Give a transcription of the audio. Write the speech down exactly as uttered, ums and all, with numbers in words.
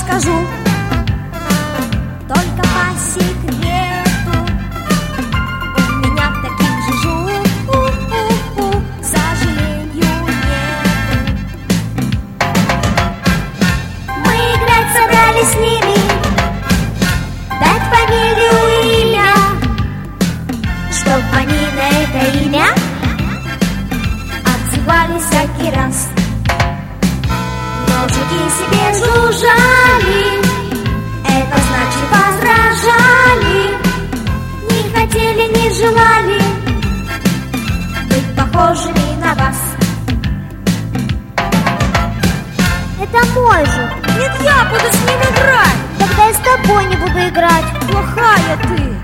скажу, только по секрету, у меня таких же жу, к сожалению, нет. Мы играть собрались с ними, дать фамилию и имя, чтоб они на это имя отзывались всякий раз. Но жуки себе жужжали, это значит возражали, не хотели, не желали быть похожими на вас. Это мой жук. Нет, я буду с ним играть. Тогда я с тобой не буду играть. Плохая ты.